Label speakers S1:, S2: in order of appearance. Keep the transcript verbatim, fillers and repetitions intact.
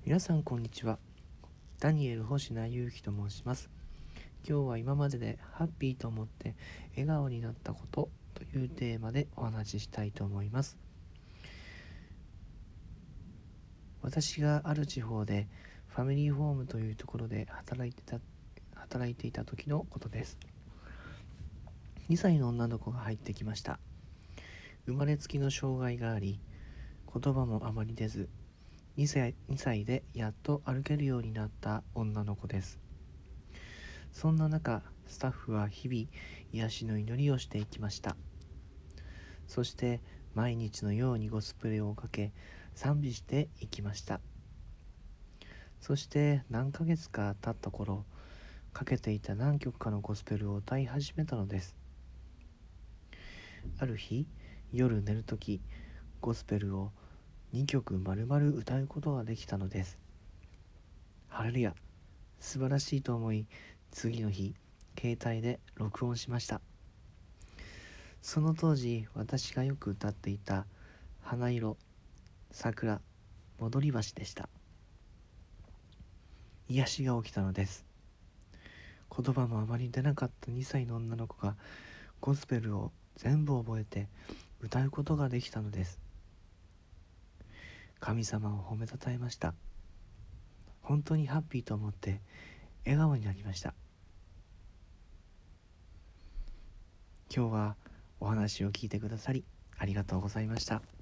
S1: 皆さんこんにちは。ダニエル星名祐希と申します。今日は今まででハッピーと思って笑顔になったことというテーマでお話ししたいと思います。私がある地方でファミリーホームというところで働いてた働いていた時のことです。にさいの女の子が入ってきました。生まれつきの障害があり、言葉もあまり出ず、2歳、にさいでやっと歩けるようになった女の子です。そんな中、スタッフは日々癒しの祈りをしていきました。そして毎日のようにゴスペルをかけ賛美していきました。そして何ヶ月か経った頃、かけていた何曲かのゴスペルを歌い始めたのです。ある日、夜寝るとき、ゴスペルをにきょく丸々歌うことができたのです。ハレルヤ、素晴らしいと思い、次の日、携帯で録音しました。その当時、私がよく歌っていた花色、桜、戻り橋でした。癒しが起きたのです。言葉もあまり出なかったにさいの女の子がゴスペルを全部覚えて歌うことができたのです。神様を褒めたたえました。本当にハッピーと思って笑顔になりました。今日はお話を聞いてくださりありがとうございました。